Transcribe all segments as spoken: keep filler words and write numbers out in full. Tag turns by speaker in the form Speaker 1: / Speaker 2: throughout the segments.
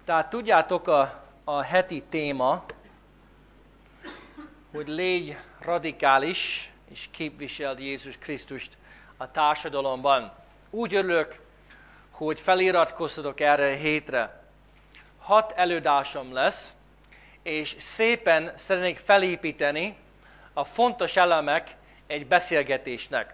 Speaker 1: Tehát tudjátok, a, a heti téma, hogy légy radikális, és képviseld Jézus Krisztust a társadalomban. Úgy örülök, hogy feliratkoztatok erre a hétre. Hat előadásom lesz, és szépen szeretnék felépíteni a fontos elemek egy beszélgetésnek.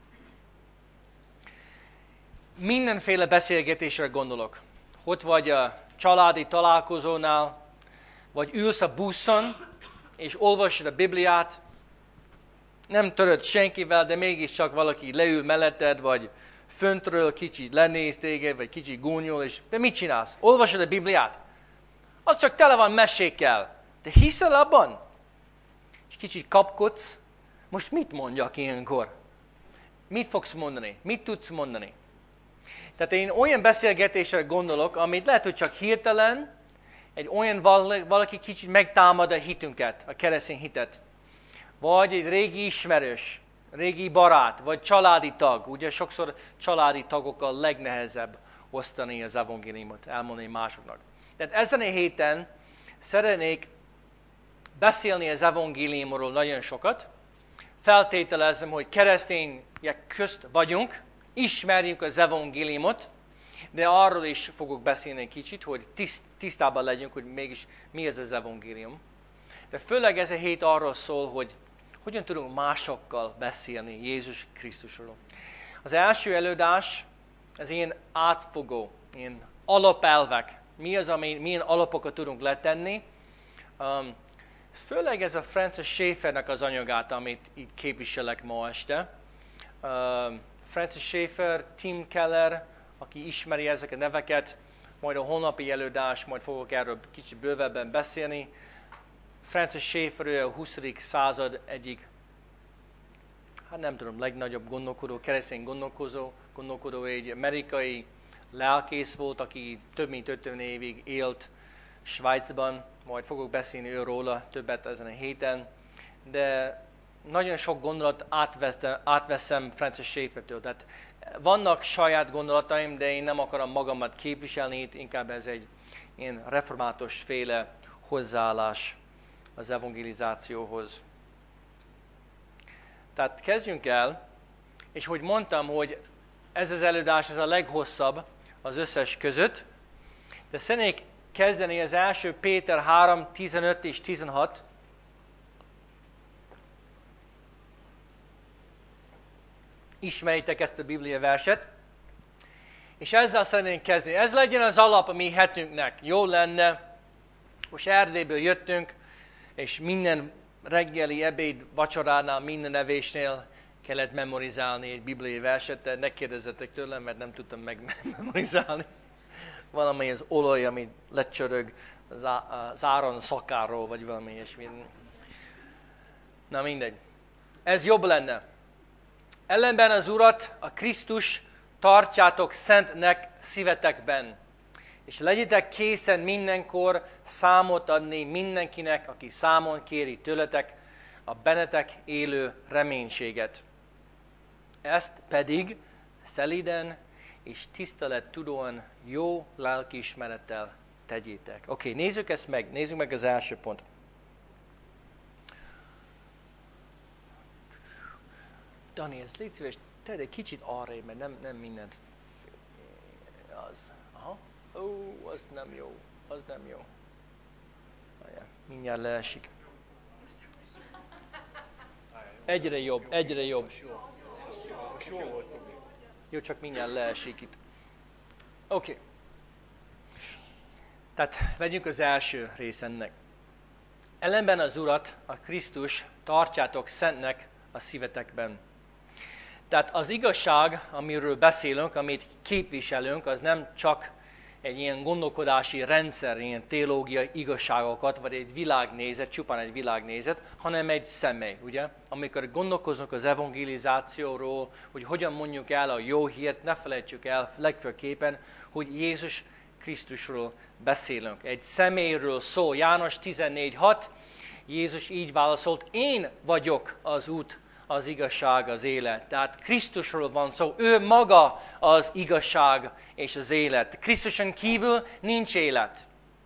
Speaker 1: Mindenféle beszélgetésre gondolok. Ott vagy a családi találkozónál, vagy ülsz a buszon, és olvasod a Bibliát, nem töröd senkivel, de mégiscsak valaki leül melletted, vagy föntről kicsit lenéz téged, vagy kicsit gúnyol, és de mit csinálsz? Olvasod a Bibliát? Az csak tele van mesékkel. De hiszel abban? És kicsit kapkodsz. Most mit mondjak ilyenkor? Mit fogsz mondani? Mit tudsz mondani? Tehát én olyan beszélgetésre gondolok, amit lehet, hogy csak hirtelen, egy olyan valaki kicsit megtámad a hitünket, a keresztény hitet. Vagy egy régi ismerős, régi barát, vagy családi tag. Ugye sokszor családi tagokkal legnehezebb osztani az evangéliumot, elmondani másoknak. Tehát ezen a héten szeretnék beszélni az evangéliumról nagyon sokat. Feltételezem, hogy keresztények közt vagyunk, ismerjük az evangéliumot, de arról is fogok beszélni egy kicsit, hogy tiszt, tisztában legyünk, hogy mégis mi ez az evangélium. De főleg ez a hét arról szól, hogy hogyan tudunk másokkal beszélni Jézus Krisztusról. Az első előadás, ez ilyen átfogó, ilyen alapelvek. Mi az, ami, milyen alapokat tudunk letenni. Um, főleg ez a Francis Schaeffernek az anyagát, amit így képviselek ma este. Um, Francis Schaeffer, Tim Keller, aki ismeri ezeket a neveket, majd a holnapi előadás, majd fogok erről kicsit bővebben beszélni. Francis Schaeffer a huszadik század egyik, hát nem tudom, legnagyobb gondolkodó, keresztény gondolkozó, gondolkodó, egy amerikai lelkész volt, aki több mint ötven évig élt Svájcban, majd fogok beszélni ő róla többet ezen a héten, de nagyon sok gondolat átveszem, átveszem Francis Schaeffertől. Tehát vannak saját gondolataim, de én nem akarom magamat képviselni itt, inkább ez egy ilyen református féle hozzáállás az evangelizációhoz. Tehát kezdjünk el, és hogy mondtam, hogy ez az előadás ez a leghosszabb az összes között, de szeretnék kezdeni az első Péter három, tizenöt és tizenhat. Ismeritek ezt a Biblia verset, és ezzel szeretnénk kezdeni. Ez legyen az alap a mi hetünknek. Jó lenne, most Erdélyből jöttünk, és minden reggeli ebéd vacsoránál, minden evésnél kellett memorizálni egy bibliai verset, de ne kérdezzetek tőlem, mert nem tudtam megmemorizálni. Valami az olaj, ami lecsörög az Áron szakáról, vagy valami ilyesmi. Na mindegy. Ez jobb lenne. Ellenben az Urat, a Krisztus tartsátok szentnek szívetekben, és legyetek készen mindenkor számot adni mindenkinek, aki számon kéri tőletek a bennetek élő reménységet. Ezt pedig szelíden és tisztelettudóan jó lelkiismerettel tegyétek. Oké, okay, nézzük ezt meg, nézzük meg az első pont. Dani, ez légy szíves, tedd egy kicsit arrébb, mert nem, nem mindent az. Aha. Ó, az nem jó, az nem jó. Ajá, mindjárt leesik. Egyre jobb, egyre jobb. Jó, csak mindjárt leesik itt. Oké. Okay. Tehát vegyünk az első rész ennek. Ellenben az Urat, a Krisztus tartsátok szentnek a szívetekben. Tehát az igazság, amiről beszélünk, amit képviselünk, az nem csak egy ilyen gondolkodási rendszer, ilyen teológiai igazságokat, vagy egy világnézet, csupán egy világnézet, hanem egy személy, ugye? Amikor gondolkozunk az evangelizációról, hogy hogyan mondjuk el a jó hírt, ne felejtsük el legfőképpen, hogy Jézus Krisztusról beszélünk. Egy személyről szól. János tizennégy hat, Jézus így válaszolt, én vagyok az út, az igazság, az élet. Tehát Krisztusról van szó. Ő maga az igazság és az élet. Krisztuson kívül nincs élet.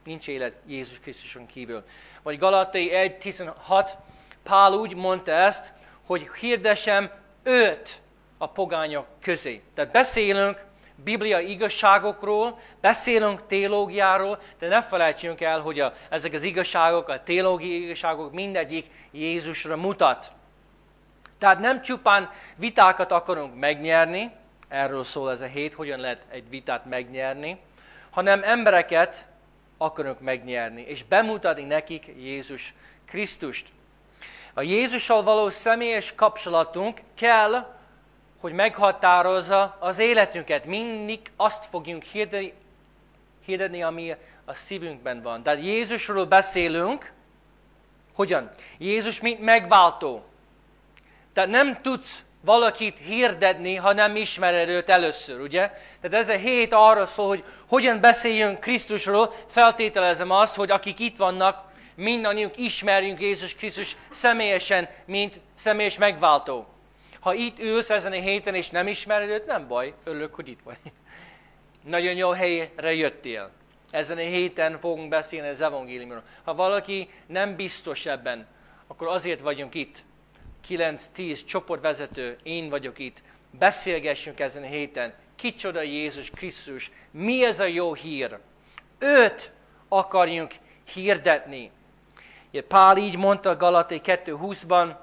Speaker 1: Nincs élet Jézus Krisztuson kívül. Vagy Galatai egy tizenhat, Pál úgy mondta ezt, hogy hirdessem őt a pogányok közé. Tehát beszélünk bibliai igazságokról, beszélünk teológiáról, de ne felejtsünk el, hogy a, ezek az igazságok, a teológiai igazságok mindegyik Jézusra mutat. Tehát nem csupán vitákat akarunk megnyerni, erről szól ez a hét, hogyan lehet egy vitát megnyerni, hanem embereket akarunk megnyerni, és bemutatni nekik Jézus Krisztust. A Jézussal való személyes kapcsolatunk kell, hogy meghatározza az életünket. Mindig azt fogjunk hirdeni, hirdeni, ami a szívünkben van. Tehát Jézusról beszélünk, hogyan? Jézus mint megváltó. Tehát nem tudsz valakit hirdetni, ha nem ismered őt először, ugye? Tehát ez a hét arra szól, hogy hogyan beszéljünk Krisztusról, feltételezem azt, hogy akik itt vannak, mindannyiunk ismerjünk Jézus Krisztus személyesen, mint személyes megváltó. Ha itt ülsz ezen a héten, és nem ismered őt, nem baj, örülök, hogy itt vagy. Nagyon jó helyre jöttél. Ezen a héten fogunk beszélni az evangéliumról. Ha valaki nem biztos ebben, akkor azért vagyunk itt. kilenc-tíz csoportvezető, én vagyok itt. Beszélgessünk ezen a héten. Kicsoda Jézus Krisztus? Mi ez a jó hír? Őt akarjunk hirdetni. Pál így mondta Galatai kettő húszban,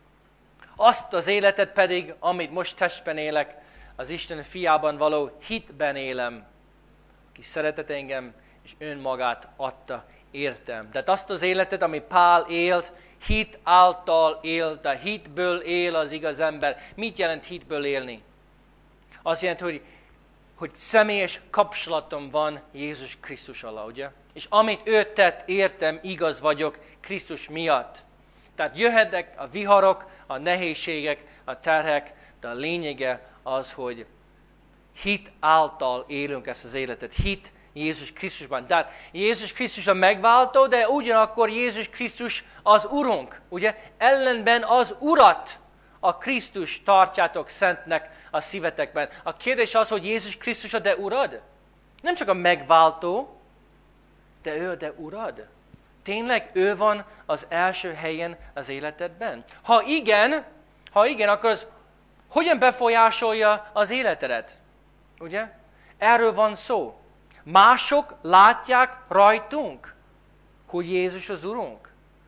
Speaker 1: azt az életet pedig, amit most testben élek, az Isten fiában való hitben élem, aki szeretett engem, és önmagát adta értem. Tehát azt az életet, amit Pál élt, hit által élt, a hitből él az igaz ember. Mit jelent hitből élni? Azt jelenti, hogy, hogy személyes kapcsolatom van Jézus Krisztus alá, ugye? És amit ő tett, értem, igaz vagyok Krisztus miatt. Tehát jöhetnek a viharok, a nehézségek, a terhek, de a lényege az, hogy hit által élünk ezt az életet. Hit Jézus Krisztusban. Tehát Jézus Krisztus a megváltó, de ugyanakkor Jézus Krisztus az Urunk. Ugye? Ellenben az Urat, a Krisztus tartjátok szentnek a szívetekben. A kérdés az, hogy Jézus Krisztus a te Urad? Nem csak a megváltó, de ő a te Urad. Tényleg ő van az első helyen az életedben? Ha igen, ha igen, akkor az hogyan befolyásolja az életedet? Ugye? Erről van szó. Mások látják rajtunk, hogy Jézus az Urunk.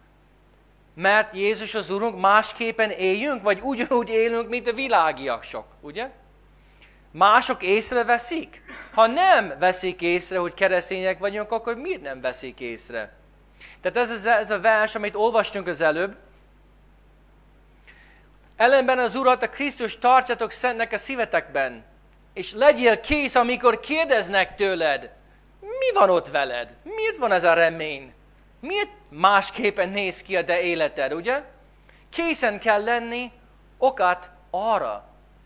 Speaker 1: Mert Jézus az Urunk, másképpen éljünk, vagy ugyanúgy élünk, mint a világiak, ugye? Mások észreveszik? Ha nem veszik észre, hogy keresztények vagyunk, akkor miért nem veszik észre? Tehát ez, ez, ez a vers, amit olvastunk az előbb. Ellenben az Urat, a Krisztus tartsatok szentnek a szívetekben. És legyél kész, amikor kérdeznek tőled, mi van ott veled? Miért van ez a remény? Miért másképpen néz ki a te életed, ugye? Készen kell lenni okát arra.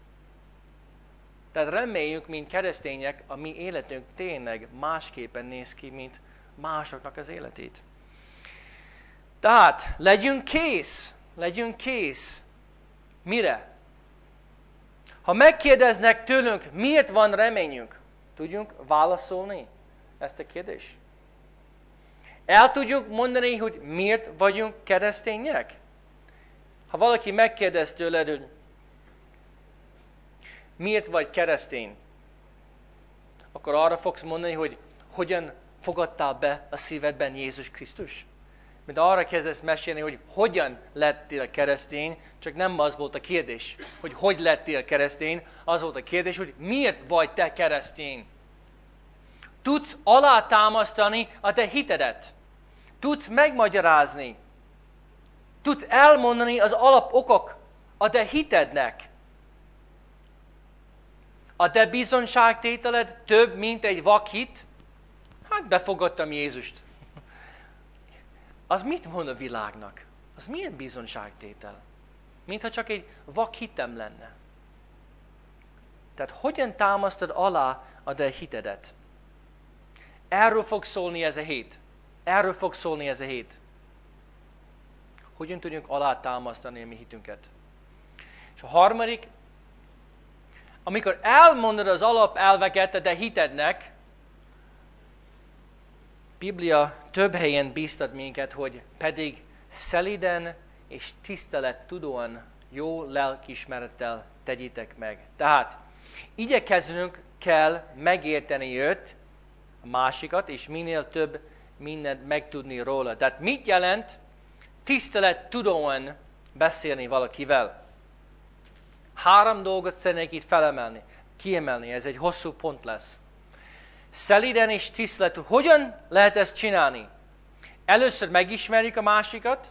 Speaker 1: Tehát reméljük, mint keresztények, a mi életünk tényleg másképpen néz ki, mint másoknak az életét. Tehát legyünk kész, legyünk kész. Mire? Ha megkérdeznek tőlünk, miért van reményünk, tudjunk válaszolni ezt a kérdést? El tudjuk mondani, hogy miért vagyunk keresztények? Ha valaki megkérdez tőled, hogy miért vagy keresztény, akkor arra fogsz mondani, hogy hogyan fogadtál be a szívedben Jézus Krisztus? Mint arra kezdesz mesélni, hogy hogyan lettél keresztény, csak nem az volt a kérdés, hogy hogy lettél keresztény, az volt a kérdés, hogy miért vagy te keresztény. Tudsz alátámasztani a te hitedet. Tudsz megmagyarázni. Tudsz elmondani az alapokok a te hitednek. A te bizonságtételed több, mint egy vakhit? Hát befogadtam Jézust. Az mit mond a világnak? Az milyen bizonságtétel? Mintha csak egy vakhitem lenne. Tehát hogyan támasztod alá a te hitedet? Erről fog szólni ez a hét. Erről fog szólni ez a hét. Hogyan tudjunk alátámasztani a mi hitünket? És a harmadik, amikor elmondod az alapelveket a te hitednek, Biblia több helyen bíztat minket, hogy pedig szeliden és tisztelettudóan jó lelkiismerettel tegyétek meg. Tehát igyekeznünk kell megérteni őt, a másikat, és minél több mindent megtudni róla. Tehát mit jelent tisztelettudóan beszélni valakivel? Három dolgot szeretnék itt felemelni, kiemelni, ez egy hosszú pont lesz. Szeliden és tisztelet. Hogyan lehet ezt csinálni? Először megismerjük a másikat.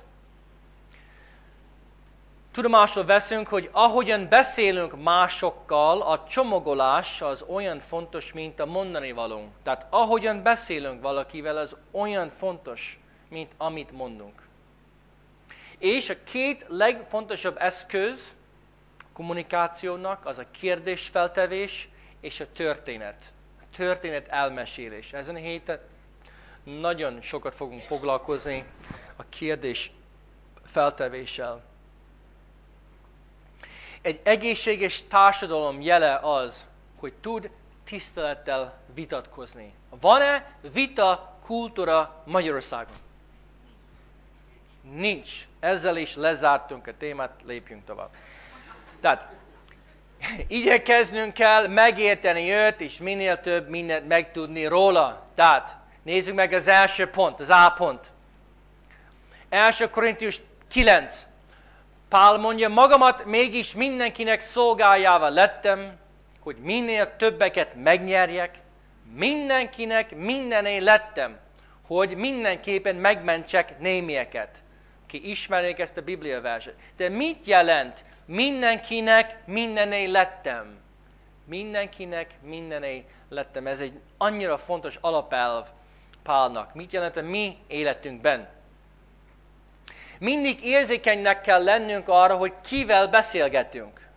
Speaker 1: Tudomásul veszünk, hogy ahogyan beszélünk másokkal, a csomagolás az olyan fontos, mint a mondani valónk. Tehát ahogyan beszélünk valakivel, az olyan fontos, mint amit mondunk. És a két legfontosabb eszköz kommunikációnak az a kérdésfeltevés és a történet. A történet elmesélés. Ezen a héten nagyon sokat fogunk foglalkozni a kérdés feltevéssel. Egy egészséges társadalom jele az, hogy tud tisztelettel vitatkozni. Van-e vita kultúra Magyarországon? Nincs. Ezzel is lezártunk a témát, lépjünk tovább. Tehát igyekeznünk kell megérteni őt, és minél több mindent megtudni róla. Tehát nézzük meg az első pont, az A pont. első Korintus kilenc. Pál mondja, magamat mégis mindenkinek szolgájával lettem, hogy minél többeket megnyerjek, mindenkinek mindené lettem, hogy mindenképpen megmentsek némieket. Ki ismerjék ezt a Biblia verset. De mit jelent mindenkinek mindené lettem? Mindenkinek mindené lettem. Ez egy annyira fontos alapelv Pálnak. Mit jelent a mi életünkben? Mindig érzékenynek kell lennünk arra, hogy kivel beszélgetünk.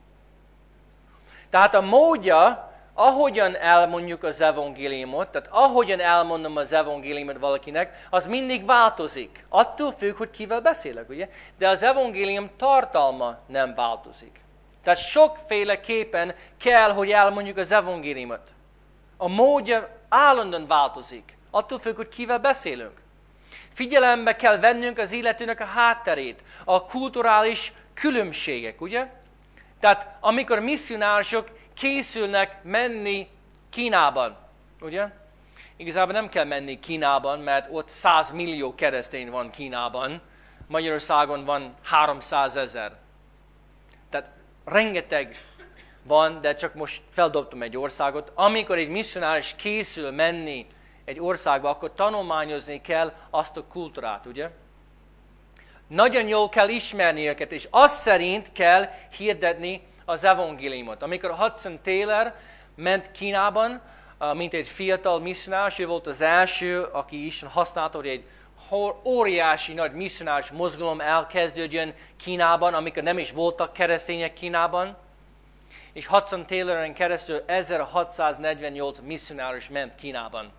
Speaker 1: Tehát a módja, ahogyan elmondjuk az evangéliumot, tehát ahogyan elmondom az evangéliumot valakinek, az mindig változik. Attól függ, hogy kivel beszélek, ugye? De az evangélium tartalma nem változik. Tehát sokféleképpen kell, hogy elmondjuk az evangéliumot. A módja állandóan változik. Attól függ, hogy kivel beszélünk. Figyelembe kell vennünk az illetőnek a hátterét, a kulturális különbségek, ugye? Tehát amikor misszionárosok készülnek menni Kínában, ugye? Igazából nem kell menni Kínában, mert ott száz millió keresztény van Kínában, Magyarországon van háromszázezer. Tehát rengeteg van, de csak most feldobtam egy országot. Amikor egy misszionáris készül menni egy országba, akkor tanulmányozni kell azt a kultúrát, ugye? Nagyon jól kell ismerni őket, és azt szerint kell hirdetni az evangéliumot. Amikor Hudson Taylor ment Kínában, mint egy fiatal misszionáris, ő volt az első, aki is használta, hogy egy óriási nagy misszionáris mozgalom elkezdődjön Kínában, amikor nem is voltak keresztények Kínában. És Hudson Tayloren keresztül ezerhatszáznegyvennyolc misszionáris ment Kínában.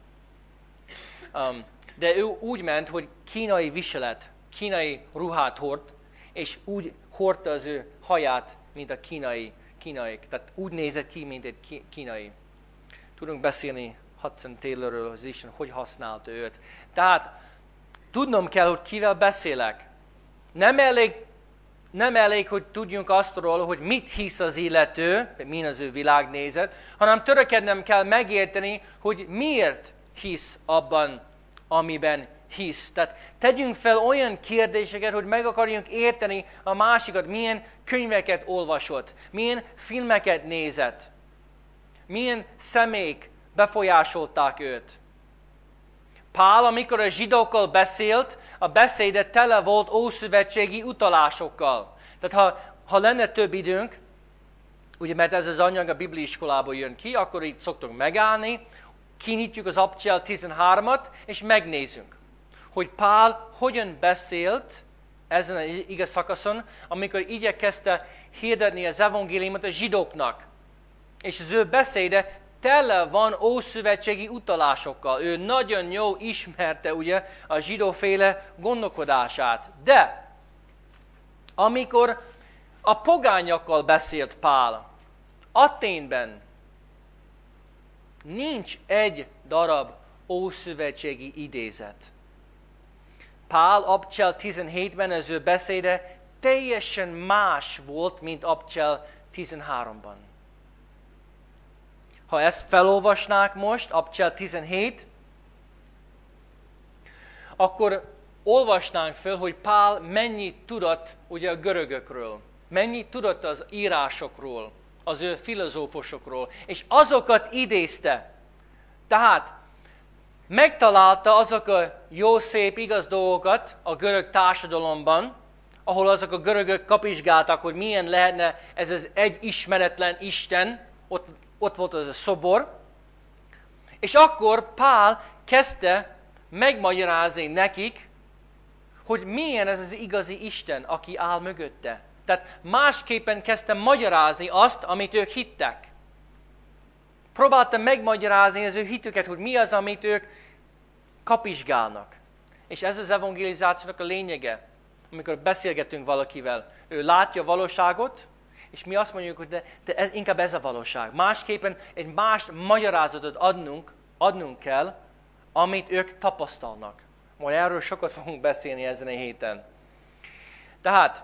Speaker 1: Um, de ő úgy ment, hogy kínai viselet, kínai ruhát hord, és úgy hordta az ő haját, mint a kínai, kínaiak. Tehát úgy nézett ki, mint egy kínai. Tudunk beszélni Hudson Taylorről, az Isten hogy használta őt. Tehát tudnom kell, hogy kivel beszélek. Nem elég, nem elég, hogy tudjunk aztról, hogy mit hisz az illető, mi az ő világnézet, hanem törekednem kell megérteni, hogy miért hisz abban, amiben hisz. Tehát tegyünk fel olyan kérdéseket, hogy meg akarjunk érteni a másikat, milyen könyveket olvasott, milyen filmeket nézett, milyen személyek befolyásolták őt. Pál, amikor a zsidókkal beszélt, a beszéde tele volt ószövetségi utalásokkal. Tehát ha, ha lenne több időnk, ugye mert ez az anyag a bibliaiskolából jön ki, akkor itt szoktunk megállni, kinyitjuk az Abcsel tizenhármat, és megnézzünk, hogy Pál hogyan beszélt ezen az igaz szakaszon, amikor igyekezte hirdetni az evangéliumot a zsidóknak. És az ő beszéde tele van ószövetségi utalásokkal. Ő nagyon jó ismerte ugye a zsidóféle gondolkodását. De amikor a pogányokkal beszélt Pál, Athénben nincs egy darab ószövetségi idézet. Pál Abcsel tizenhétben az ő beszéde teljesen más volt, mint Abcsel tizenháromban. Ha ezt felolvasnák most, Abcsel tizenhét, akkor olvasnánk fel, hogy Pál mennyit tudott ugye a görögökről, mennyit tudott az írásokról, az ő filozófusokról, és azokat idézte. Tehát megtalálta azok a jó, szép, igaz dolgokat a görög társadalomban, ahol azok a görögök kapizsgáltak, hogy milyen lehetne ez az egy ismeretlen Isten, ott, ott volt az a szobor, és akkor Pál kezdte megmagyarázni nekik, hogy milyen ez az igazi Isten, aki áll mögötte. Tehát másképpen kezdte magyarázni azt, amit ők hittek. Próbálta megmagyarázni az ő hitüket, hogy mi az, amit ők kapizsgálnak. És ez az evangelizációnak a lényege. Amikor beszélgetünk valakivel, ő látja a valóságot, és mi azt mondjuk, hogy de, de ez, inkább ez a valóság. Másképpen egy más magyarázatot adnunk, adnunk kell, amit ők tapasztalnak. Majd erről sokat fogunk beszélni ezen a héten. Tehát,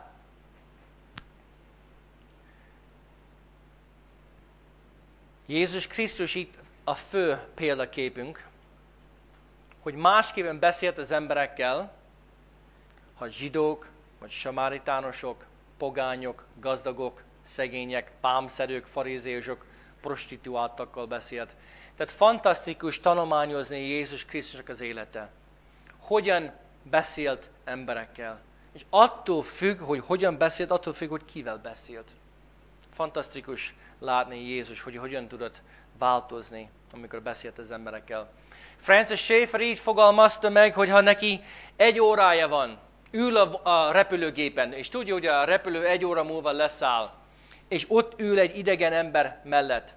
Speaker 1: Jézus Krisztus itt a fő példaképünk, hogy másképpen beszélt az emberekkel, ha zsidók, vagy samaritánusok, pogányok, gazdagok, szegények, pámszedők, farizéusok, prostituáltakkal beszélt. Tehát fantasztikus tanulmányozni Jézus Krisztusnak az élete. Hogyan beszélt emberekkel. És attól függ, hogy hogyan beszélt, attól függ, hogy kivel beszélt. Fantasztikus látni Jézus, hogy hogyan tudott változni, amikor beszélt az emberekkel. Francis Schaeffer így fogalmazta meg, hogy ha neki egy órája van, ül a, a repülőgépen, és tudja, hogy a repülő egy óra múlva leszáll, és ott ül egy idegen ember mellett.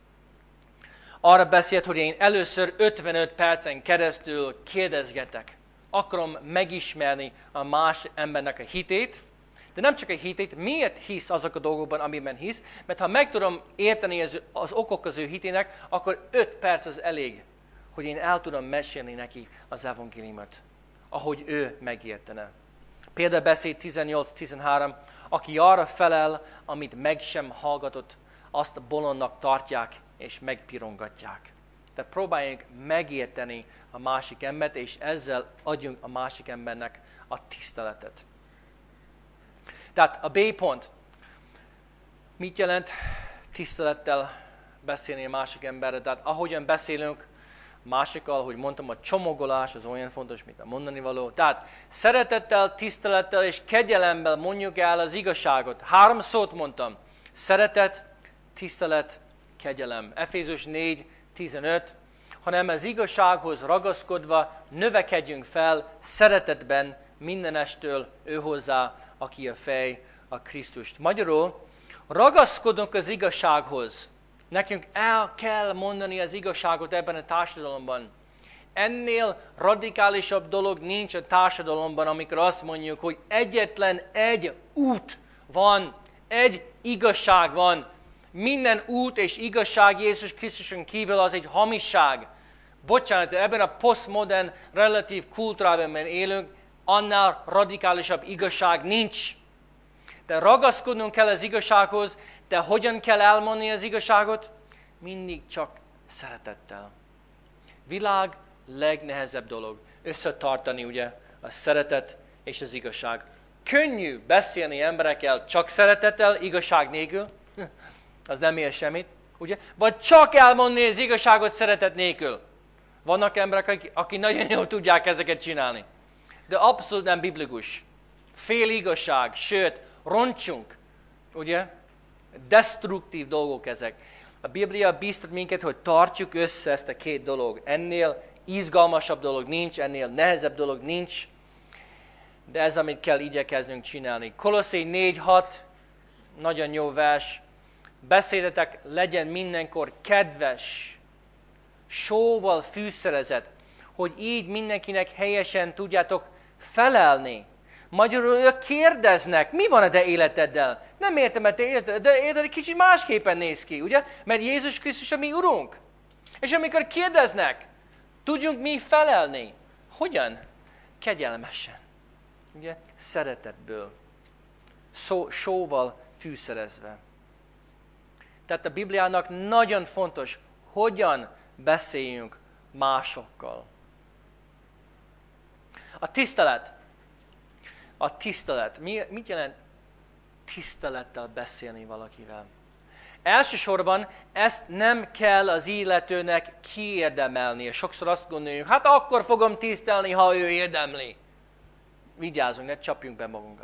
Speaker 1: Arra beszélt, hogy én először ötvenöt percen keresztül kérdezgetek. Akarom megismerni a más embernek a hitét, de nem csak a hitét, miért hisz azok a dolgokban, amiben hisz, mert ha meg tudom érteni az, az okok az ő hitének, akkor öt perc az elég, hogy én el tudom mesélni neki az evangéliumot, ahogy ő megértene. Példabeszéd tizennyolc tizenhárom, aki arra felel, amit meg sem hallgatott, azt bolondnak tartják és megpirongatják. Tehát próbáljunk megérteni a másik embert, és ezzel adjunk a másik embernek a tiszteletet. Tehát a B pont. Mit jelent tisztelettel beszélni a másik emberre? Tehát ahogyan beszélünk másikkal, hogy mondtam, a csomagolás az olyan fontos, mint a mondani való. Tehát szeretettel, tisztelettel és kegyelemmel mondjuk el az igazságot. Három szót mondtam. Szeretet, tisztelet, kegyelem. Efézus négy tizenöt. Hanem az igazsághoz ragaszkodva növekedjünk fel szeretetben mindenestől ő hozzá, aki a fej, a Krisztust. Magyarul ragaszkodunk az igazsághoz. Nekünk el kell mondani az igazságot ebben a társadalomban. Ennél radikálisabb dolog nincs a társadalomban, amikor azt mondjuk, hogy egyetlen egy út van, egy igazság van. Minden út és igazság Jézus Krisztuson kívül az egy hamisság. Bocsánat, de ebben a posztmodern relatív kultúrában élünk, annál radikálisabb igazság nincs. De ragaszkodnunk kell az igazsághoz, de hogyan kell elmondani az igazságot? Mindig csak szeretettel. Világ legnehezebb dolog összetartani ugye a szeretet és az igazság. Könnyű beszélni emberekkel csak szeretettel, igazság nélkül, az nem ér semmit, ugye? Vagy csak elmondani az igazságot szeretet nélkül. Vannak emberek, akik, akik nagyon jól tudják ezeket csinálni. De abszolút nem biblikus. Fél igazság, sőt, roncsunk, ugye? Destruktív dolgok ezek. A Biblia bíztat minket, hogy tartsuk össze ezt a két dolog. Ennél izgalmasabb dolog nincs, ennél nehezebb dolog nincs, de ez, amit kell igyekeznünk csinálni. Kolosszéi négy hat, nagyon jó vers. Beszédetek legyen mindenkor kedves, sóval fűszerezett, hogy így mindenkinek helyesen tudjátok felelni. Magyarul ők kérdeznek, mi van a te életeddel? Nem értem, hogy te életed, de életed egy kicsit másképpen néz ki, ugye? Mert Jézus Krisztus a mi Urunk. És amikor kérdeznek, Tudjunk mi felelni. Hogyan? Kegyelmesen. Ugye? Szeretetből. Szó, sóval fűszerezve. Tehát a Bibliának nagyon fontos, hogyan beszéljünk másokkal. A tisztelet. A tisztelet. Mi, mit jelent tisztelettel beszélni valakivel? Elsősorban ezt nem kell az illetőnek kiérdemelnie. Sokszor azt gondoljuk, hát akkor fogom tisztelni, ha ő érdemli. Vigyázzunk, ne csapjunk be magunkat.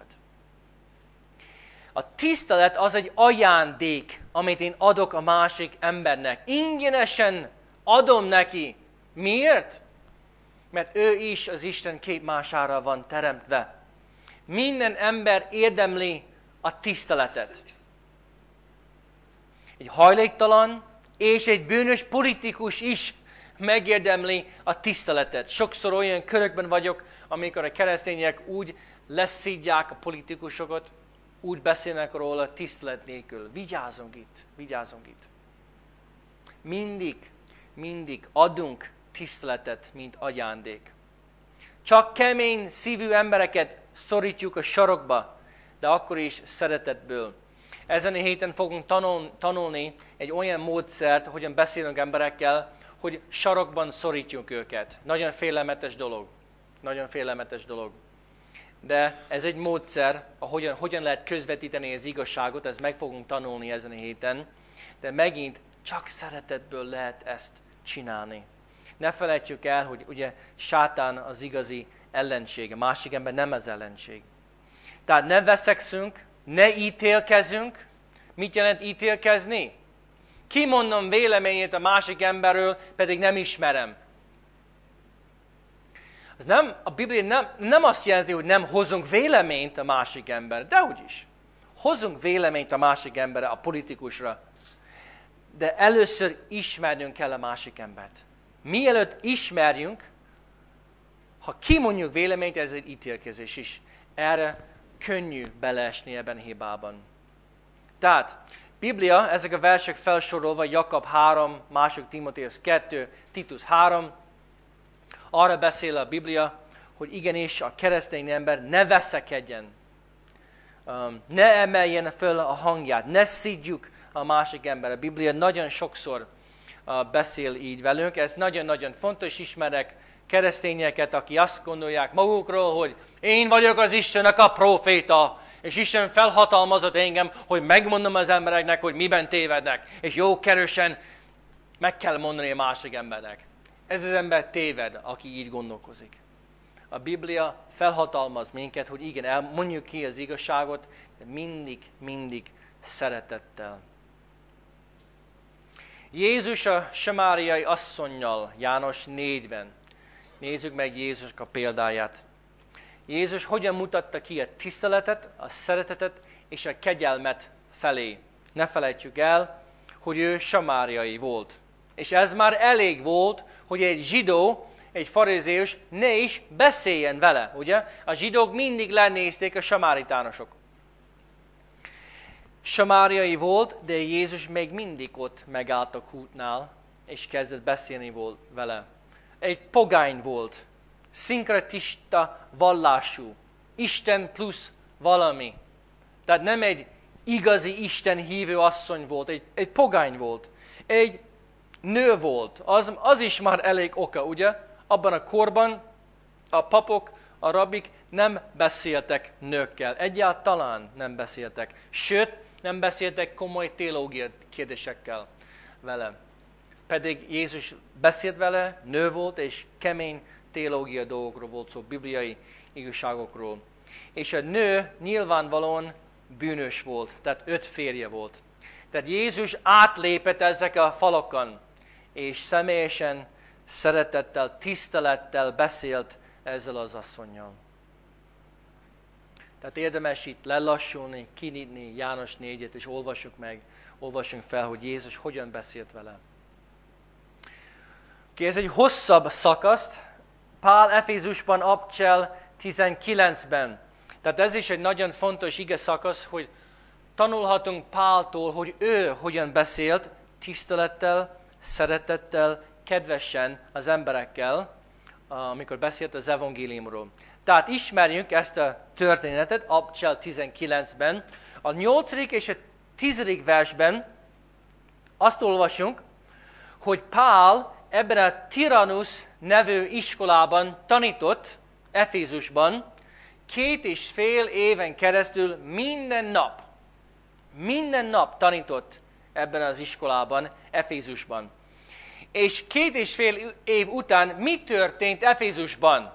Speaker 1: A tisztelet az egy ajándék, amit én adok a másik embernek. Ingyenesen adom neki. Miért? Mert ő is az Isten képmására van teremtve. Minden ember érdemli a tiszteletet. Egy hajléktalan és egy bűnös politikus is megérdemli a tiszteletet. Sokszor olyan körökben vagyok, amikor a keresztények úgy leszídják a politikusokat, úgy beszélnek róla tisztelet nélkül. Vigyázzunk itt, vigyázzunk itt. Mindig, mindig adunk tiszteletet, mint ajándék. Csak kemény szívű embereket szorítjuk a sarokba, de akkor is szeretetből. Ezen a héten fogunk tanul, tanulni egy olyan módszert, hogyan beszélünk emberekkel, hogy sarokban szorítjuk őket. Nagyon félelmetes dolog. Nagyon félelmetes dolog. De ez egy módszer, ahogyan, hogyan lehet közvetíteni az igazságot, ezt meg fogunk tanulni ezen a héten. De megint csak szeretetből lehet ezt csinálni. Ne felejtsük el, hogy ugye sátán az igazi ellenség, a másik ember nem az ellenség. Tehát ne veszekszünk, ne ítélkezünk. Mit jelent ítélkezni? Kimondom véleményét a másik emberről, pedig nem ismerem. Az nem, a Biblia nem, nem azt jelenti, hogy nem hozunk véleményt a másik ember, de úgyis. Hozunk véleményt a másik emberre, a politikusra. De először ismernünk kell a másik embert. Mielőtt ismerjünk, ha kimondjuk véleményt, ez egy ítélkezés is. Erre könnyű beleesni ebben a hibában. Tehát, Biblia, ezek a versek felsorolva, Jakab három, második Timóteus kettő, Titus három, arra beszél a Biblia, hogy igenis a keresztény ember ne veszekedjen, ne emeljen föl a hangját, ne szidjuk a másik ember. A Biblia nagyon sokszor beszél így velünk, ez nagyon-nagyon fontos. Ismerek keresztényeket, akik azt gondolják magukról, hogy én vagyok az Istennek a próféta, és Isten felhatalmazott engem, hogy megmondom az embereknek, hogy miben tévednek, és jó kerösen meg kell mondani a másik embernek. Ez az ember téved, aki így gondolkozik. A Biblia felhatalmaz minket, hogy igen, elmondjuk ki az igazságot, de mindig, mindig szeretettel. Jézus a samáriai asszonnyal, János négyben. Nézzük meg Jézusnak a példáját. Jézus hogyan mutatta ki a tiszteletet, a szeretetet és a kegyelmet felé. Ne felejtsük el, hogy ő samáriai volt. És ez már elég volt, hogy egy zsidó, egy farizéus ne is beszéljen vele, ugye? A zsidók mindig lenézték a samáritánusok. Samáriai volt, de Jézus még mindig ott megállt a kútnál, és kezdett beszélni volt vele. Egy pogány volt, szinkretista vallású, Isten plusz valami. Tehát nem egy igazi Isten hívő asszony volt, egy, egy pogány volt, egy nő volt. Az, az is már elég oka, ugye? Abban a korban a papok, a rabbik nem beszéltek nőkkel. Egyáltalán nem beszéltek. Sőt, nem beszéltek komoly teológiai kérdésekkel vele. Pedig Jézus beszélt vele, nő volt, és kemény teológiai dolgokról volt szó, bibliai igazságokról. És a nő nyilvánvalóan bűnös volt, tehát öt férje volt. Tehát Jézus átlépett ezek a falakon, és személyesen, szeretettel, tisztelettel beszélt ezzel az asszonnyal. Tehát érdemes itt lelassulni, kinyitni János négyet, és olvassuk meg, olvassunk fel, hogy Jézus hogyan beszélt vele. Okay, ez egy hosszabb szakaszt, Pál Efézusban abcsel tizenkilencben. Tehát ez is egy nagyon fontos ige szakasz, hogy tanulhatunk Páltól, hogy ő hogyan beszélt tisztelettel, szeretettel, kedvesen az emberekkel, amikor beszélt az evangéliumról. Tehát ismerjünk ezt a történetet, Apostolok tizenkilencben. A nyolcadik és a tizedik versben azt olvasunk, hogy Pál ebben a Tyrannus nevű iskolában tanított, Efézusban, két és fél éven keresztül minden nap, minden nap tanított ebben az iskolában, Efézusban. És két és fél év után mi történt Efézusban?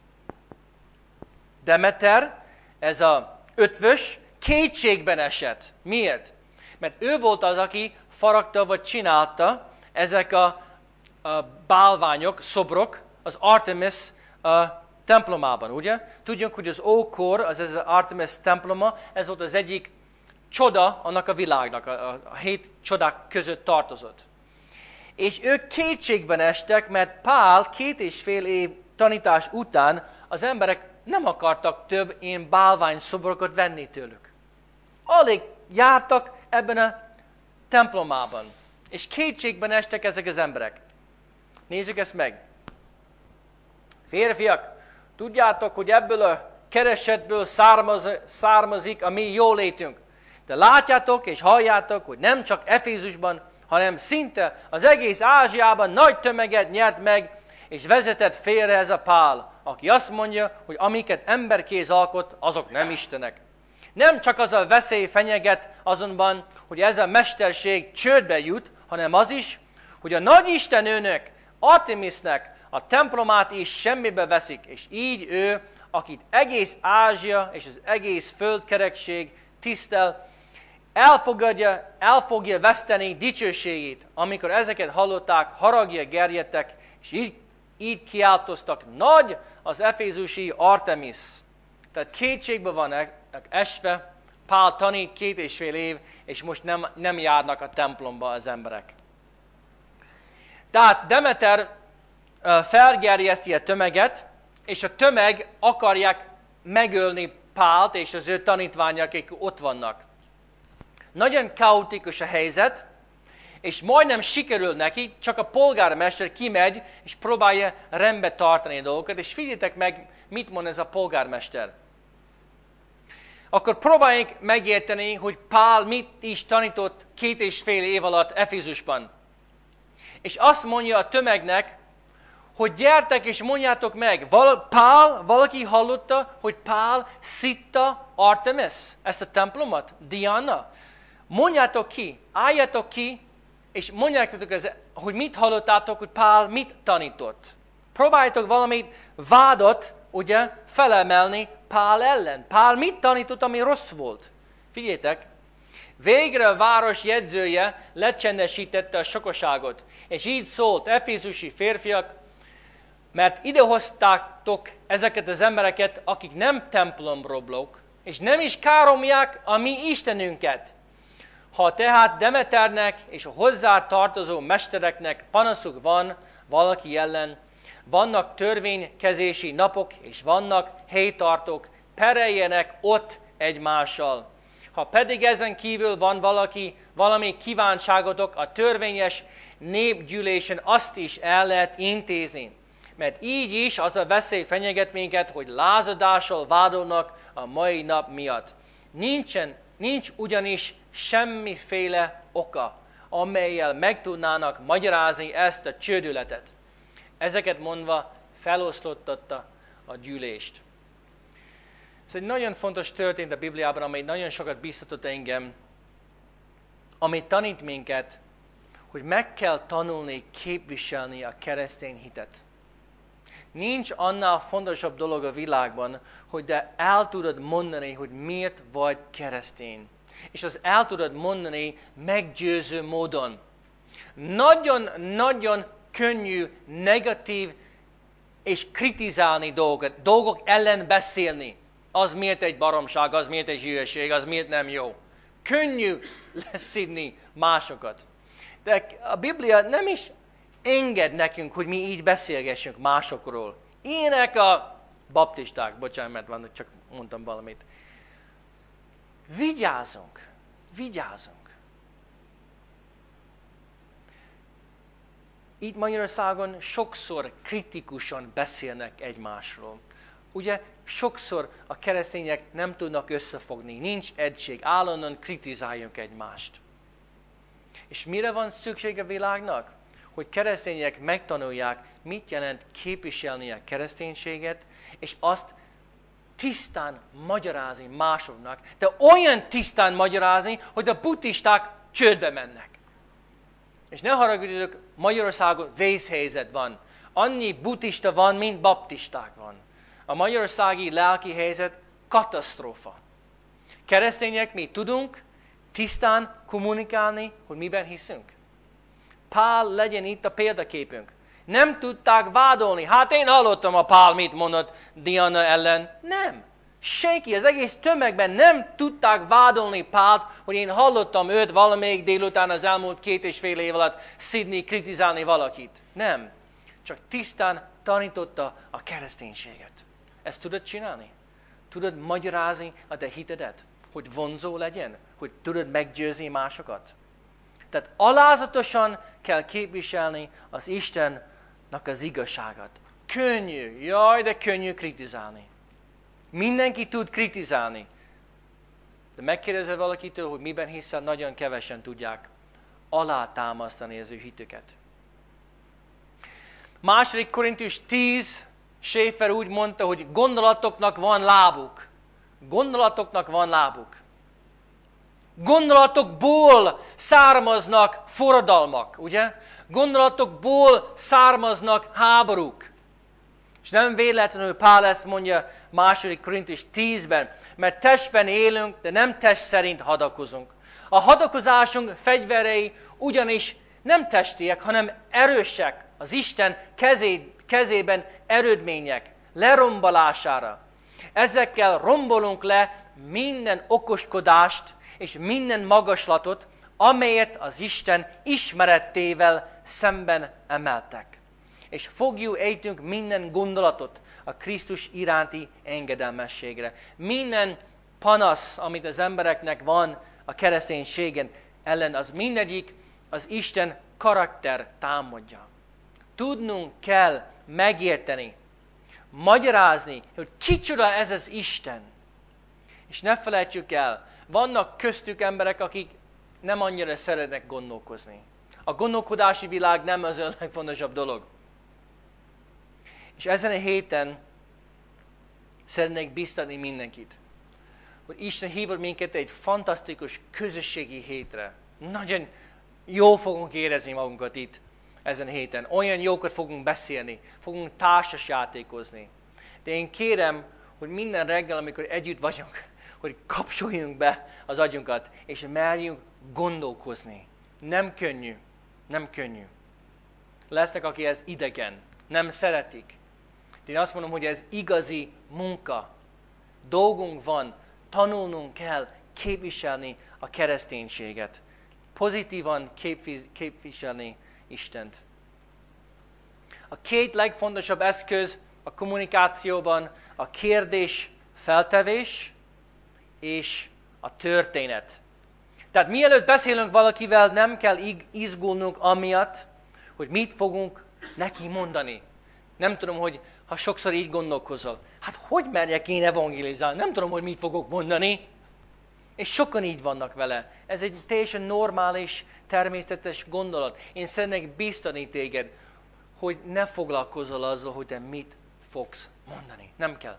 Speaker 1: Demeter, ez a ötvös, kétségben esett. Miért? Mert ő volt az, aki faragta vagy csinálta ezek a, a bálványok, szobrok, az Artemis a templomában, ugye? Tudjuk, hogy az ókor, az ez az Artemis temploma, ez volt az egyik csoda annak a világnak, a, a, a hét csodák között tartozott. És ők kétségben estek, mert Pál két és fél év tanítás után az emberek nem akartak több ilyen bálvány szobrokat venni tőlük. Alig jártak ebben a templomában. És kétségben estek ezek az emberek. Nézzük ezt meg. Férfiak, tudjátok, hogy ebből a keresetből származ, származik a mi jólétünk. De látjátok és halljátok, hogy nem csak Efézusban, hanem szinte az egész Ázsiában nagy tömeget nyert meg, és vezetett félre ez a Pál, aki azt mondja, hogy amiket emberkéz alkot, azok nem istenek. Nem csak az a veszély fenyeget azonban, hogy ez a mesterség csődbe jut, hanem az is, hogy a nagy istenőnök, Artemisnek a templomát is semmibe veszik, és így ő, akit egész Ázsia és az egész földkerekség tisztel, elfogadja, el fogja veszteni dicsőségét. Amikor ezeket hallották, haragja gerjedtek, és így, így kiáltoztak, nagy az efézusi Artemis. Tehát kétségbe van esve, Pál tanít két és fél év, és most nem, nem járnak a templomba az emberek. Tehát Demeter felgerjeszti a tömeget, és a tömeg akarják megölni Pált és az ő tanítványok, akik ott vannak. Nagyon kaotikus a helyzet, és majdnem sikerül neki, csak a polgármester kimegy, és próbálja rendbe tartani a dolgokat, és figyeljétek meg, mit mond ez a polgármester. Akkor próbáljuk megérteni, hogy Pál mit is tanított két és fél év alatt Efézusban. És azt mondja a tömegnek, hogy gyertek és mondjátok meg, val- Pál, valaki hallotta, hogy Pál szitta Artemis, ezt a templomot, Diana. Mondjátok ki, álljatok ki, és mondjátok, hogy mit hallottátok, hogy Pál mit tanított. Próbáljátok valamit vádat, ugye, felemelni Pál ellen. Pál mit tanított, ami rossz volt? Figyeljetek, végre a város jegyzője lecsendesítette a sokaságot, és így szólt, efézusi férfiak, mert idehoztátok ezeket az embereket, akik nem templomroblók, és nem is káromják a mi Istenünket. Ha tehát Demeternek és a hozzá tartozó mestereknek panaszuk van valaki ellen, vannak törvénykezési napok, és vannak helytartók, pereljenek ott egymással. Ha pedig ezen kívül van valaki, valami kívánságotok a törvényes népgyűlésen, azt is el lehet intézni. Mert így is az a veszély fenyeget minket, hogy lázadással vádolnak a mai nap miatt. Nincsen, nincs ugyanis semmiféle oka, amellyel meg tudnának magyarázni ezt a csődületet. Ezeket mondva feloszlottatta a gyűlést. Ez egy nagyon fontos történet a Bibliában, amely nagyon sokat biztatott engem, ami tanít minket, hogy meg kell tanulni képviselni a keresztény hitet. Nincs annál fontosabb dolog a világban, hogy de el tudod mondani, hogy miért vagy keresztény. És az el tudod mondani meggyőző módon. Nagyon-nagyon könnyű, negatív és kritizálni dolgokat, dolgok ellen beszélni. Az miért egy baromság, az miért egy hülyeség, az miért nem jó. Könnyű leszidni másokat. De a Biblia nem is enged nekünk, hogy mi így beszélgessünk másokról. Ilyenek a baptisták, bocsánat, mert van, csak mondtam valamit. Vigyázzunk, vigyázzunk. itt Magyarországon sokszor kritikusan beszélnek egymásról. Ugye sokszor a keresztények nem tudnak összefogni, nincs egység, állandóan kritizáljunk egymást. És mire van szükség a világnak? Hogy keresztények megtanulják, mit jelent képviselni a kereszténységet, és azt tisztán magyarázni másoknak, de olyan tisztán magyarázni, hogy a buddhisták csődbe mennek. És ne haragudjatok, Magyarországon vészhelyzet van. Annyi buddhista van, mint baptisták van. A magyarországi lelki helyzet katasztrófa. Keresztények mi tudunk tisztán kommunikálni, hogy miben hiszünk. Pál legyen itt a példaképünk. Nem tudták vádolni. Hát én hallottam a Pál mit mondott Diana ellen. Nem. Senki, az egész tömegben nem tudták vádolni Pált, hogy én hallottam őt valamelyik délután az elmúlt két és fél év alatt szidni, kritizálni valakit. Nem. Csak tisztán tanította a kereszténységet. Ezt tudod csinálni? Tudod magyarázni a te hitedet? Hogy vonzó legyen? Hogy tudod meggyőzni másokat? Tehát alázatosan kell képviselni az Istennek az igazságát. Könnyű, jaj, de könnyű kritizálni. Mindenki tud kritizálni. De megkérdezed valakitől, hogy miben hiszel, nagyon kevesen tudják alátámasztani az ő hitüket. Második Korintus tíz, Schäfer úgy mondta, hogy gondolatoknak van lábuk. Gondolatoknak van lábuk. Gondolatokból származnak forradalmak, ugye? Gondolatokból származnak háborúk. És nem véletlenül Pál ezt mondja második Korintus tízben, mert testben élünk, de nem test szerint hadakozunk. A hadakozásunk fegyverei ugyanis nem testiek, hanem erősek, az Isten kezé, kezében erődmények, lerombolására. Ezekkel rombolunk le minden okoskodást és minden magaslatot, amelyet az Isten ismerettével szemben emeltek. És fogjuk ejtünk minden gondolatot a Krisztus iránti engedelmességre. Minden panasz, amit az embereknek van a kereszténységen ellen, az mindegyik az Isten karakter támadja. Tudnunk kell megérteni, magyarázni, hogy kicsoda ez az Isten. És ne felejtsük el, vannak köztük emberek, akik nem annyira szeretnek gondolkozni. A gondolkodási világ nem az a legfontosabb dolog. És ezen a héten szeretnék biztatni mindenkit, hogy Isten hívott minket egy fantasztikus közösségi hétre. Nagyon jól fogunk érezni magunkat itt ezen a héten. Olyan jókat fogunk beszélni, fogunk társas játékozni. De én kérem, hogy minden reggel, amikor együtt vagyunk, hogy kapcsoljunk be az agyunkat, és merjünk gondolkozni. Nem könnyű, nem könnyű. Lesznek, aki ez idegen, nem szeretik. De én azt mondom, hogy ez igazi munka. Dolgunk van, tanulnunk kell képviselni a kereszténységet. Pozitívan képviselni Istent. A két legfontosabb eszköz a kommunikációban a kérdés feltevés és a történet. Tehát mielőtt beszélünk valakivel, nem kell izgulnunk amiatt, hogy mit fogunk neki mondani. Nem tudom, hogy ha sokszor így gondolkozol, hát hogy merjek én evangélizálni? Nem tudom, hogy mit fogok mondani. És sokan így vannak vele. Ez egy teljesen normális, természetes gondolat. Én szeretnék biztani téged, hogy ne foglalkozzal azzal, hogy te mit fogsz mondani. Nem kell.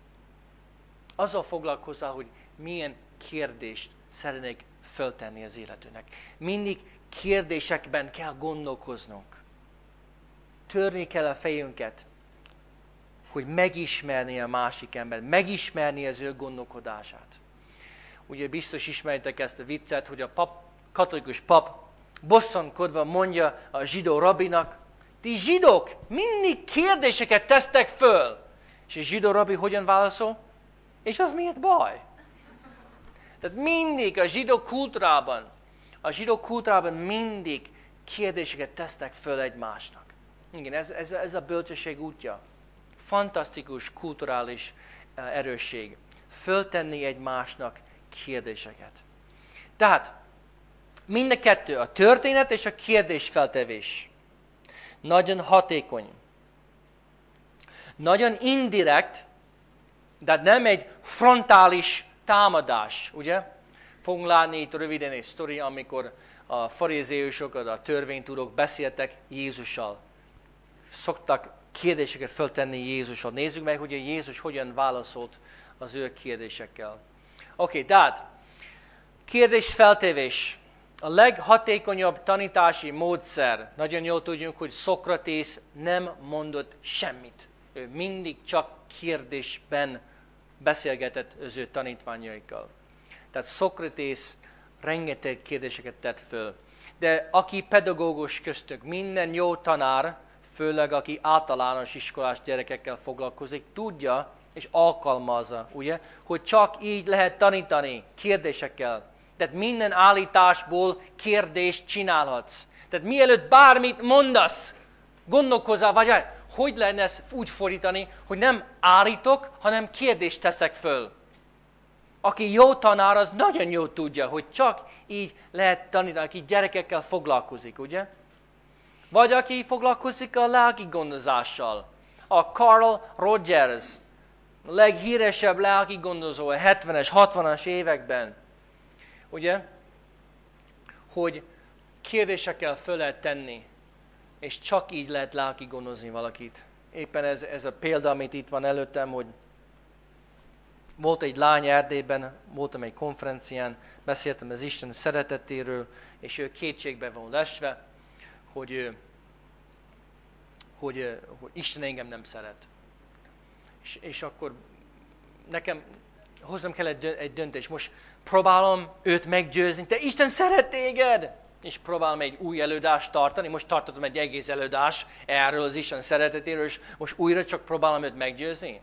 Speaker 1: Azzal foglalkozzál, hogy milyen kérdést szeretnék föltenni az életünknek. Mindig kérdésekben kell gondolkoznunk. Törni kell a fejünket, hogy megismerni a másik ember, megismerni az ő gondolkodását. Ugye biztos ismeritek ezt a viccet, hogy a pap, katolikus pap bosszankodva mondja a zsidó rabinak, ti zsidók mindig kérdéseket tesztek föl. És a zsidó rabi hogyan válaszol? És az miért baj? Tehát mindig a zsidó kultúrában, a zsidó kultúrában mindig kérdéseket tesztek föl egymásnak. Igen, ez, ez, ez a bölcsesség útja. Fantasztikus kulturális uh, erősség. Föltenni egymásnak kérdéseket. Tehát mind a kettő, a történet és a kérdésfeltevés. nagyon hatékony. Nagyon indirekt, de nem egy frontális támadás, ugye? Fogunk látni itt röviden egy sztori, amikor a farizeusok, a törvénytudók beszéltek Jézussal. Szoktak kérdéseket föltenni Jézussal. Nézzük meg, hogy Jézus hogyan válaszolt az ő kérdésekkel. Oké, okay, tehát kérdésfeltevés. A leghatékonyabb tanítási módszer. Nagyon jól tudjuk, hogy Szokratész nem mondott semmit. Ő mindig csak kérdésben beszélgetett az ő tanítványaikkal. Tehát Szokratész rengeteg kérdéseket tett föl. De aki pedagógus köztük, minden jó tanár, főleg aki általános iskolás gyerekekkel foglalkozik, tudja és alkalmazza, ugye, hogy csak így lehet tanítani kérdésekkel. Tehát minden állításból kérdést csinálhatsz. Tehát mielőtt bármit mondasz, gondolkozzál, vagy hogy lehetne ezt úgy fordítani, hogy nem állítok, hanem kérdést teszek föl. Aki jó tanár, az nagyon jól tudja, hogy csak így lehet tanítani, aki gyerekekkel foglalkozik, ugye? Vagy aki foglalkozik a lelki gondozással. A Carl Rogers, a leghíresebb lelki gondozó a hetvenes, hatvanas években. Ugye? Hogy kérdésekkel föl lehet tenni, és csak így lehet lelki gondozni valakit. Éppen ez, ez a példa, amit itt van előttem, hogy volt egy lány Erdélyben, voltam egy konferencián, beszéltem az Isten szeretetéről, és ő kétségbe volt esve, hogy, hogy, hogy Isten engem nem szeret. És, és akkor nekem hoznom kell egy, egy döntés. Most próbálom őt meggyőzni, te Isten szeret téged! És próbálom egy új előadást tartani. Most tartottam egy egész előadás erről az Isten szeretetéről, és most újra csak próbálom őt meggyőzni.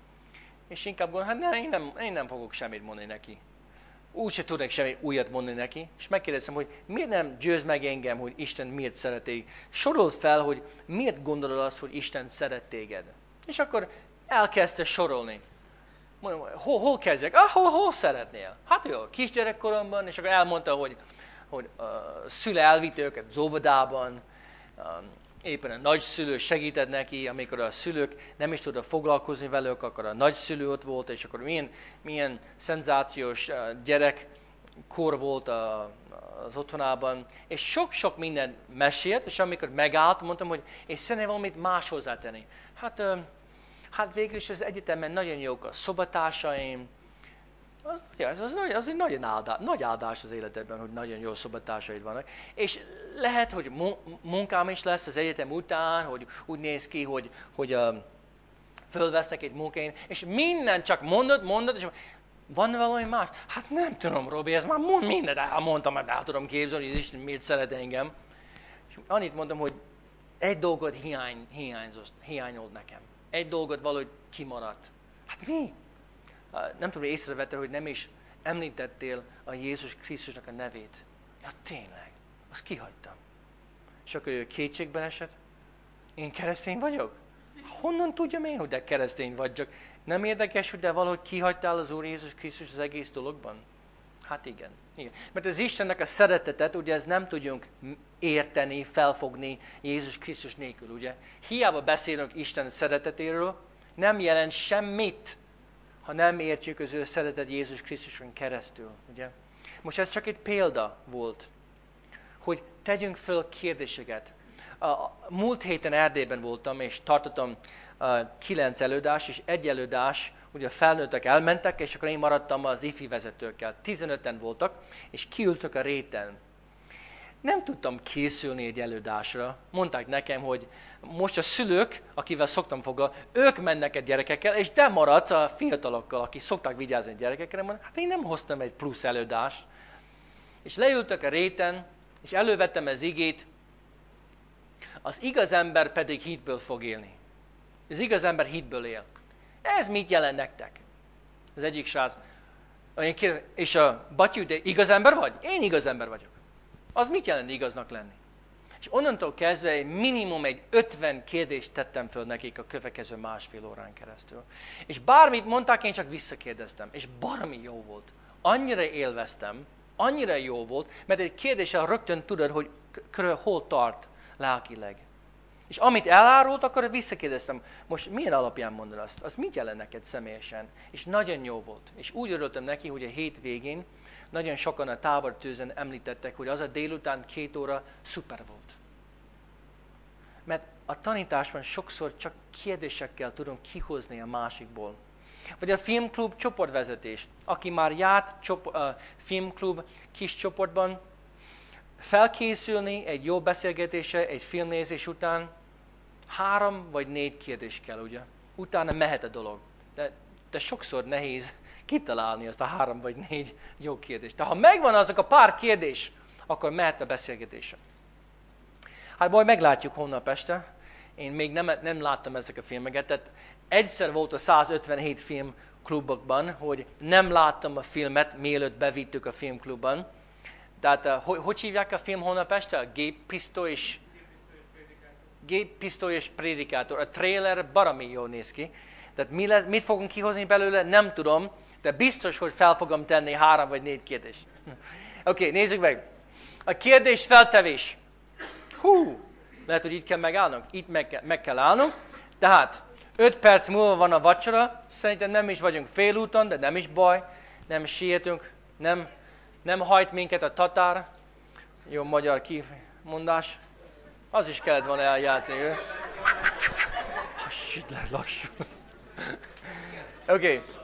Speaker 1: És inkább gondolom, hát ne, én, nem, én nem fogok semmit mondani neki. Úgy se tudok semmi újat mondani neki. És megkérdeztem, hogy miért nem győz meg engem, hogy Isten miért szeret téged. Sorold fel, hogy miért gondolod azt, hogy Isten szeret téged. És akkor elkezdte sorolni. Mondom, hol, hol kezdjek? Ah, hol, hol szeretnél? Hát jó, kisgyerekkoromban, és akkor elmondta, hogy, hogy a szüle elvitte őket az óvodában, éppen a nagyszülő segített neki, amikor a szülők nem is tudtak foglalkozni velük, akkor a nagyszülő ott volt, és akkor milyen, milyen szenzációs gyerekkor volt a, az otthonában, és sok-sok minden mesélt, és amikor megállt, mondtam, hogy és szeretném valamit más hozzátenni. Hát, hát végül is az egyetemen nagyon jók a szobatársaim, az, az, az, az egy nagyon áldás, nagy áldás az életedben, hogy nagyon jó szobatársaid vannak. És lehet, hogy munkám is lesz az egyetem után, hogy úgy néz ki, hogy, hogy uh, fölvesznek egy munkáin, és minden csak mondod, mondod, és van valami más? Hát nem tudom, Robi, ez már mond, mindent elmondtam, mert el tudom képzelni, hogy Isten miért szeret engem. És annyit mondom, hogy egy dolgot hiány, hiányolt nekem. Egy dolgot valahogy kimaradt. Hát mi? Nem tudom, észrevettél, hogy nem is említettél a Jézus Krisztusnak a nevét. Ja, tényleg, azt kihagytam. És akkor ő kétségben esett. Én keresztény vagyok? Honnan tudjam én, hogy de keresztény vagyok? Nem érdekes, hogy de valahogy kihagytál az Úr Jézus Krisztus az egész dologban? Hát igen. igen. Mert az Istennek a szeretetet, ugye ezt nem tudjunk érteni, felfogni Jézus Krisztus nélkül, ugye? Hiába beszélünk Isten szeretetéről, nem jelent semmit, ha nem értjük az ő szeretet Jézus Krisztuson keresztül, ugye? Most ez csak egy példa volt, hogy tegyünk föl kérdéseket. A múlt héten Erdélyben voltam, és tartottam kilenc előadás, és egy előadás, ugye a felnőttek elmentek, és akkor én maradtam az ifi vezetőkkel. tizenöten voltak, és kiültök a réten. Nem tudtam készülni egy előadásra. Mondták nekem, hogy most a szülők, akivel szoktam foglalkozni, ők mennek egy gyerekekkel, és te maradsz a fiatalokkal, akik szokták vigyázni a gyerekekre. Mondom, hát én nem hoztam egy plusz előadást. És leültök a réten, és elővettem az igét, az igaz ember pedig hitből fog élni. Az igaz ember hitből él. Ez mit jelent nektek? Az egyik srác. És a Batyú, de igaz ember vagy? Én igaz ember vagyok. Az mit jelent igaznak lenni? És onnantól kezdve egy minimum egy ötven kérdést tettem föl nekik a következő másfél órán keresztül. És bármit mondták, én csak visszakérdeztem. És baromi jó volt. Annyira élveztem, annyira jó volt, mert egy kérdéssel rögtön tudod, hogy körül hol tart lelkileg. És amit elárult, akkor visszakérdeztem, most milyen alapján mondod azt? Az mit jelent neked személyesen? És nagyon jó volt. És úgy örültem neki, hogy a hét végén nagyon sokan a tábortűzön említettek, hogy az a délután két óra szuper volt. Mert a tanításban sokszor csak kérdésekkel tudunk kihozni a másikból. Vagy a filmklub csoportvezetés. Aki már járt csop- a filmklub kis csoportban, felkészülni egy jó beszélgetésre, egy filmnézés után, három vagy négy kérdés kell, ugye? Utána mehet a dolog. De, de sokszor nehéz kitalálni azt a három vagy négy jó kérdést. De ha megvan azok a pár kérdés, akkor mehet a beszélgetése. Hát majd meglátjuk holnap este. Én még nem, nem láttam ezek a filmeket. Tehát egyszer volt a százötvenhét filmklubokban, hogy nem láttam a filmet, mielőtt bevittük a filmklubban. Tehát uh, hogy, hogy hívják a film holnap este? Géppisztoly és... Géppisztoly és prédikátor. A trailer baromi jól néz ki. Tehát mi lesz, mit fogunk kihozni belőle, nem tudom, de biztos, hogy fel fogom tenni három vagy négy kérdést. Oké, okay, nézzük meg. A kérdés feltevés. Hú, lehet, hogy itt kell megállnunk. Itt meg kell, meg kell állnunk. Tehát öt perc múlva van a vacsora. Szerintem nem is vagyunk félúton, de nem is baj. Nem sietünk. Nem, nem hajt minket a tatár. Jó magyar kimondás. Az is kellett volna eljátszani. Sidd le lassú. Oké. Okay.